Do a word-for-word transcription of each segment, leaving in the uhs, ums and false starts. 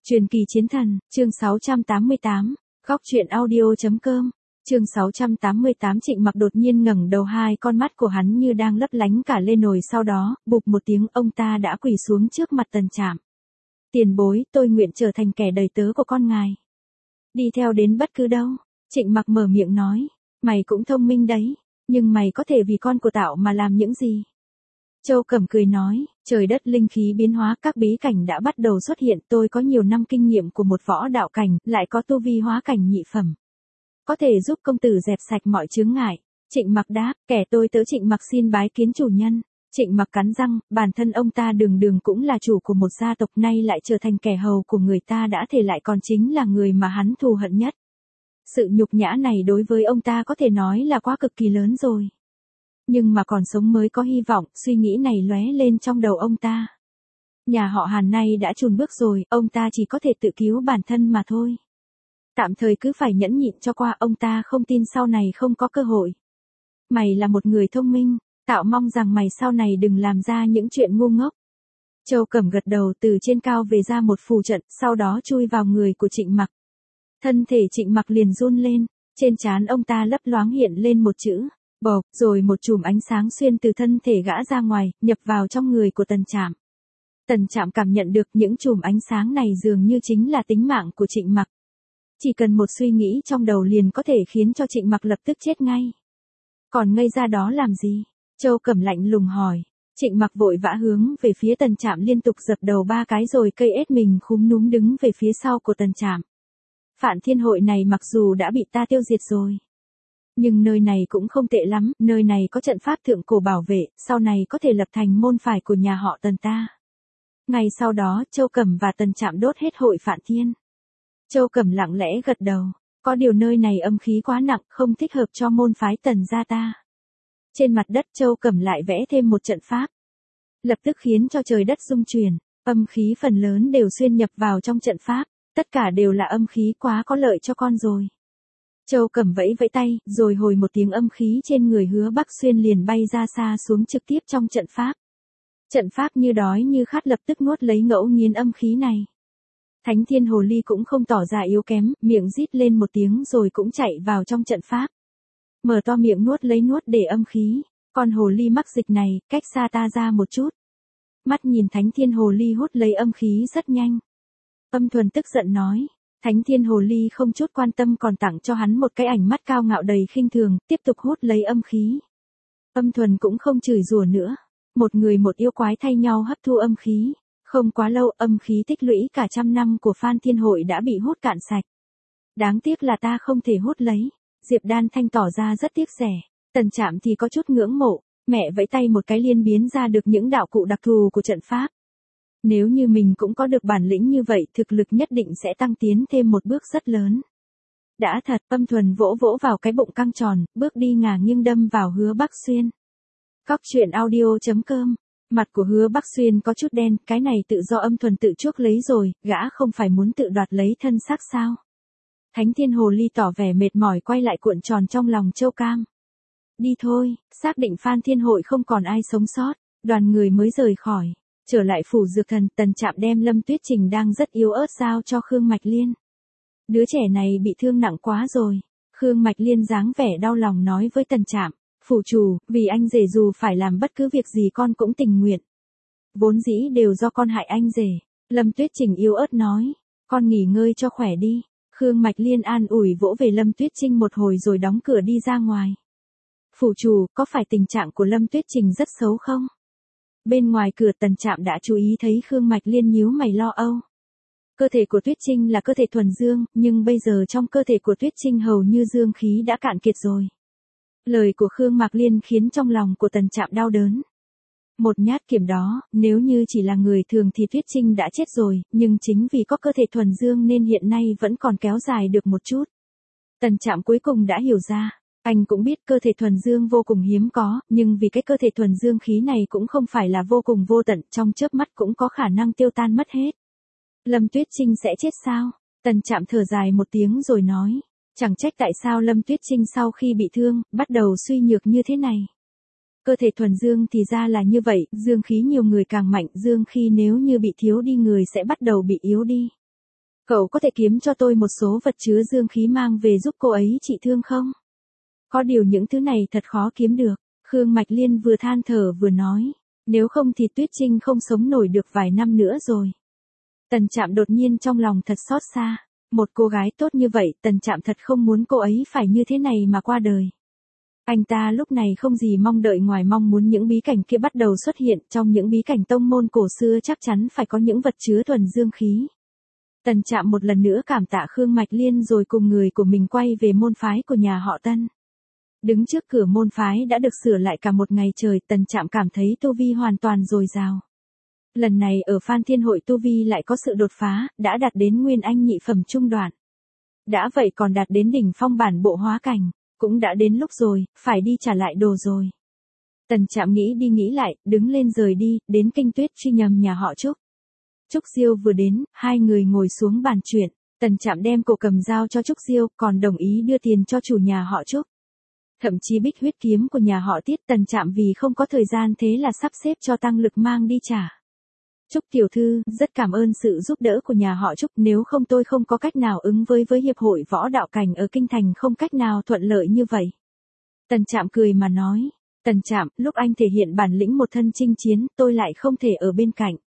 Truyền kỳ chiến thần, chương sáu trăm tám mươi tám, góc truyện audio.com, chương sáu trăm tám mươi tám. Trịnh Mặc đột nhiên ngẩng đầu, hai con mắt của hắn như đang lấp lánh cả lên nồi, sau đó, bụp một tiếng, ông ta đã quỳ xuống trước mặt Tần Trạm. Tiền bối, tôi nguyện trở thành kẻ đầy tớ của con ngài. Đi theo đến bất cứ đâu. Trịnh Mặc mở miệng nói, mày cũng thông minh đấy, nhưng mày có thể vì con của tạo mà làm những gì? Châu Cẩm cười nói, trời đất linh khí biến hóa, các bí cảnh đã bắt đầu xuất hiện, tôi có nhiều năm kinh nghiệm của một võ đạo cảnh, lại có tu vi hóa cảnh nhị phẩm. Có thể giúp công tử dẹp sạch mọi chướng ngại. Trịnh Mặc đáp, kẻ tôi tớ Trịnh Mặc xin bái kiến chủ nhân. Trịnh Mặc cắn răng, bản thân ông ta đường đường cũng là chủ của một gia tộc, nay lại trở thành kẻ hầu của người ta, đã thể lại còn chính là người mà hắn thù hận nhất. Sự nhục nhã này đối với ông ta có thể nói là quá cực kỳ lớn rồi. Nhưng mà còn sống mới có hy vọng, suy nghĩ này lóe lên trong đầu ông ta. Nhà họ Hàn nay đã chùn bước rồi, ông ta chỉ có thể tự cứu bản thân mà thôi. Tạm thời cứ phải nhẫn nhịn cho qua, ông ta không tin sau này không có cơ hội. Mày là một người thông minh, tạo mong rằng mày sau này đừng làm ra những chuyện ngu ngốc. Châu Cẩm gật đầu, từ trên cao về ra một phù trận, sau đó chui vào người của Trịnh Mặc. Thân thể Trịnh Mặc liền run lên, trên trán ông ta lấp loáng hiện lên một chữ bộc, rồi một chùm ánh sáng xuyên từ thân thể gã ra ngoài, nhập vào trong người của Tần Trạm. Tần Trạm cảm nhận được những chùm ánh sáng này dường như chính là tính mạng của Trịnh Mặc. Chỉ cần một suy nghĩ trong đầu liền có thể khiến cho Trịnh Mặc lập tức chết ngay. Còn ngây ra đó làm gì? Châu Cẩm lạnh lùng hỏi. Trịnh Mặc vội vã hướng về phía Tần Trạm liên tục dập đầu ba cái, rồi cây ết mình khúm núm đứng về phía sau của Tần Trạm. Phản Thiên Hội này mặc dù đã bị ta tiêu diệt rồi, nhưng nơi này cũng không tệ lắm, nơi này có trận pháp thượng cổ bảo vệ, sau này có thể lập thành môn phái của nhà họ Tần ta. Ngày sau đó, Châu Cẩm và Tần Trạm đốt hết hội Phản Thiên. Châu Cẩm lặng lẽ gật đầu, có điều nơi này âm khí quá nặng, không thích hợp cho môn phái Tần gia ta. Trên mặt đất Châu Cẩm lại vẽ thêm một trận pháp, lập tức khiến cho trời đất rung chuyển, âm khí phần lớn đều xuyên nhập vào trong trận pháp, tất cả đều là âm khí, quá có lợi cho con rồi. Châu Cẩm vẫy vẫy tay, rồi hồi một tiếng, âm khí trên người Hứa Bắc Xuyên liền bay ra xa xuống trực tiếp trong trận pháp. Trận pháp như đói như khát lập tức nuốt lấy ngẫu nhiên âm khí này. Thánh Thiên Hồ Ly cũng không tỏ ra yếu kém, miệng rít lên một tiếng rồi cũng chạy vào trong trận pháp. Mở to miệng nuốt lấy nuốt để âm khí, con hồ ly mắc dịch này, cách xa ta ra một chút. Mắt nhìn Thánh Thiên Hồ Ly hút lấy âm khí rất nhanh. Âm Thuần tức giận nói. Thánh Thiên Hồ Ly không chút quan tâm còn tặng cho hắn một cái ảnh mắt cao ngạo đầy khinh thường, tiếp tục hút lấy âm khí. Âm Thuần cũng không chửi rủa nữa. Một người một yêu quái thay nhau hấp thu âm khí. Không quá lâu, âm khí tích lũy cả trăm năm của Phan Thiên Hội đã bị hút cạn sạch. Đáng tiếc là ta không thể hút lấy. Diệp Đan Thanh tỏ ra rất tiếc rẻ. Tần Trạm thì có chút ngưỡng mộ. Mẹ vẫy tay một cái liên biến ra được những đạo cụ đặc thù của trận pháp. Nếu như mình cũng có được bản lĩnh như vậy, thực lực nhất định sẽ tăng tiến thêm một bước rất lớn. Đã thật, Âm Thuần vỗ vỗ vào cái bụng căng tròn, bước đi ngả nghiêng đâm vào Hứa Bắc Xuyên. Góc truyện audio.com. Mặt của Hứa Bắc Xuyên có chút đen, cái này tự do Âm Thuần tự chuốc lấy rồi, gã không phải muốn tự đoạt lấy thân xác sao? Thánh Thiên Hồ Ly tỏ vẻ mệt mỏi quay lại cuộn tròn trong lòng Châu Cam. Đi thôi, xác định Phan Thiên Hội không còn ai sống sót, đoàn người mới rời khỏi. Trở lại phủ dược thần, Tần Trạm đem Lâm Tuyết Trình đang rất yếu ớt giao cho Khương Mạch Liên. Đứa trẻ này bị thương nặng quá rồi. Khương Mạch Liên dáng vẻ đau lòng nói với Tần Trạm, phủ chủ, vì anh rể dù phải làm bất cứ việc gì con cũng tình nguyện. Vốn dĩ đều do con hại anh rể. Lâm Tuyết Trình yếu ớt nói, con nghỉ ngơi cho khỏe đi. Khương Mạch Liên an ủi vỗ về Lâm Tuyết Trình một hồi rồi đóng cửa đi ra ngoài. Phủ chủ, có phải tình trạng của Lâm Tuyết Trình rất xấu không? Bên ngoài cửa Tần Trạm đã chú ý thấy Khương Mạch Liên nhíu mày lo âu. Cơ thể của Tuyết Trinh là cơ thể thuần dương, nhưng bây giờ trong cơ thể của Tuyết Trinh hầu như dương khí đã cạn kiệt rồi. Lời của Khương Mạch Liên khiến trong lòng của Tần Trạm đau đớn. Một nhát kiếm đó, nếu như chỉ là người thường thì Tuyết Trinh đã chết rồi, nhưng chính vì có cơ thể thuần dương nên hiện nay vẫn còn kéo dài được một chút. Tần Trạm cuối cùng đã hiểu ra. Anh cũng biết cơ thể thuần dương vô cùng hiếm có, nhưng vì cái cơ thể thuần dương khí này cũng không phải là vô cùng vô tận, trong chớp mắt cũng có khả năng tiêu tan mất hết. Lâm Tuyết Trinh sẽ chết sao? Tần Trạm thở dài một tiếng rồi nói, chẳng trách tại sao Lâm Tuyết Trinh sau khi bị thương, bắt đầu suy nhược như thế này. Cơ thể thuần dương thì ra là như vậy, dương khí nhiều người càng mạnh, dương khí nếu như bị thiếu đi người sẽ bắt đầu bị yếu đi. Cậu có thể kiếm cho tôi một số vật chứa dương khí mang về giúp cô ấy trị thương không? Có điều những thứ này thật khó kiếm được. Khương Mạch Liên vừa than thở vừa nói. Nếu không thì Tuyết Trinh không sống nổi được vài năm nữa rồi. Tần Trạm đột nhiên trong lòng thật xót xa. Một cô gái tốt như vậy, Tần Trạm thật không muốn cô ấy phải như thế này mà qua đời. Anh ta lúc này không gì mong đợi ngoài mong muốn những bí cảnh kia bắt đầu xuất hiện. Trong những bí cảnh tông môn cổ xưa chắc chắn phải có những vật chứa thuần dương khí. Tần Trạm một lần nữa cảm tạ Khương Mạch Liên rồi cùng người của mình quay về môn phái của nhà họ Tân. Đứng trước cửa môn phái đã được sửa lại cả một ngày trời, Tần Trạm cảm thấy tu vi hoàn toàn dồi dào. Lần này ở Phan Thiên Hội tu vi lại có sự đột phá, đã đạt đến nguyên anh nhị phẩm trung đoạn. Đã vậy còn đạt đến đỉnh phong bản bộ hóa cảnh, cũng đã đến lúc rồi, phải đi trả lại đồ rồi. Tần Trạm nghĩ đi nghĩ lại, đứng lên rời đi, đến Kinh Tuyết truy nhầm nhà họ Trúc. Trúc Diêu vừa đến, hai người ngồi xuống bàn chuyện, Tần Trạm đem cổ cầm dao cho Trúc Diêu, còn đồng ý đưa tiền cho chủ nhà họ Trúc. Thậm chí bích huyết kiếm của nhà họ Tiết Tần Trạm vì không có thời gian thế là sắp xếp cho Tăng Lực mang đi trả. Trúc tiểu thư, rất cảm ơn sự giúp đỡ của nhà họ Trúc, nếu không tôi không có cách nào ứng với với hiệp hội võ đạo cảnh ở Kinh Thành, không cách nào thuận lợi như vậy. Tần Trạm cười mà nói, Tần Trạm, lúc anh thể hiện bản lĩnh một thân chinh chiến, tôi lại không thể ở bên cạnh.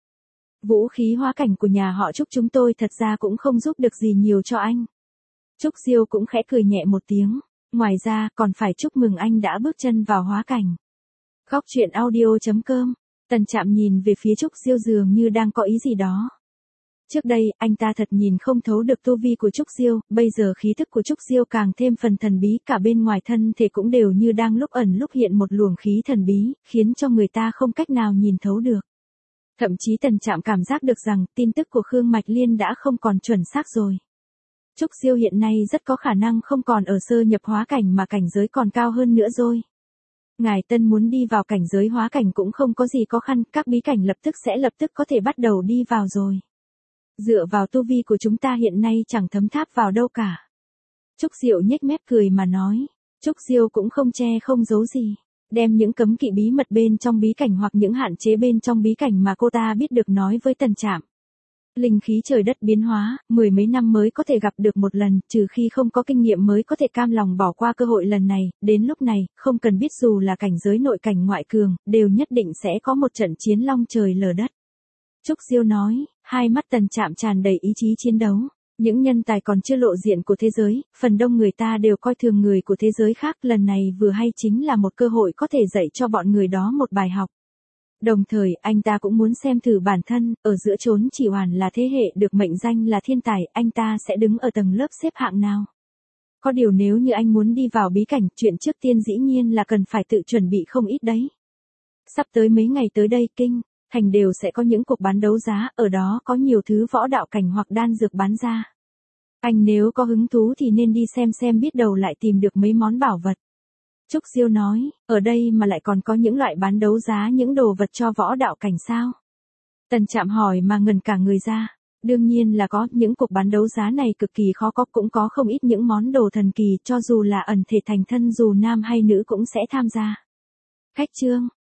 Vũ khí hóa cảnh của nhà họ Trúc chúng tôi thật ra cũng không giúp được gì nhiều cho anh. Trúc Diêu cũng khẽ cười nhẹ một tiếng, ngoài ra còn phải chúc mừng anh đã bước chân vào hóa cảnh. Góc truyện audio chấm com. Tần Trạm nhìn về phía Trúc Diêu dường như đang có ý gì đó. Trước đây, anh ta thật nhìn không thấu được tu vi của Trúc Diêu, bây giờ khí thức của Trúc Diêu càng thêm phần thần bí, cả bên ngoài thân thể cũng đều như đang lúc ẩn lúc hiện một luồng khí thần bí, khiến cho người ta không cách nào nhìn thấu được. Thậm chí Tần Trạm cảm giác được rằng tin tức của Khương Mạch Liên đã không còn chuẩn xác rồi. Trúc Diêu hiện nay rất có khả năng không còn ở sơ nhập hóa cảnh mà cảnh giới còn cao hơn nữa rồi. Ngài Tân muốn đi vào cảnh giới hóa cảnh cũng không có gì khó khăn, các bí cảnh lập tức sẽ lập tức có thể bắt đầu đi vào rồi. Dựa vào tu vi của chúng ta hiện nay chẳng thấm tháp vào đâu cả. Trúc Diệu nhếch mép cười mà nói, Trúc Diêu cũng không che không giấu gì. Đem những cấm kỵ bí mật bên trong bí cảnh hoặc những hạn chế bên trong bí cảnh mà cô ta biết được nói với Tần Trạm. Linh khí trời đất biến hóa, mười mấy năm mới có thể gặp được một lần, trừ khi không có kinh nghiệm mới có thể cam lòng bỏ qua cơ hội lần này, đến lúc này, không cần biết dù là cảnh giới nội cảnh ngoại cường, đều nhất định sẽ có một trận chiến long trời lở đất. Trúc Diêu nói, hai mắt Tần Trạm tràn đầy ý chí chiến đấu. Những nhân tài còn chưa lộ diện của thế giới, phần đông người ta đều coi thường người của thế giới khác, lần này vừa hay chính là một cơ hội có thể dạy cho bọn người đó một bài học. Đồng thời, anh ta cũng muốn xem thử bản thân, ở giữa chốn chỉ hoàn là thế hệ được mệnh danh là thiên tài, anh ta sẽ đứng ở tầng lớp xếp hạng nào. Có điều nếu như anh muốn đi vào bí cảnh, chuyện trước tiên dĩ nhiên là cần phải tự chuẩn bị không ít đấy. Sắp tới mấy ngày tới đây, Kinh Thành đều sẽ có những cuộc bán đấu giá, ở đó có nhiều thứ võ đạo cảnh hoặc đan dược bán ra. Anh nếu có hứng thú thì nên đi xem xem, biết đâu lại tìm được mấy món bảo vật. Trúc Diêu nói, ở đây mà lại còn có những loại bán đấu giá những đồ vật cho võ đạo cảnh sao? Tần Trạm hỏi mà ngần cả người ra. Đương nhiên là có, những cuộc bán đấu giá này cực kỳ khó có, cũng có không ít những món đồ thần kỳ, cho dù là ẩn thể thành thân dù nam hay nữ cũng sẽ tham gia. Khách trương,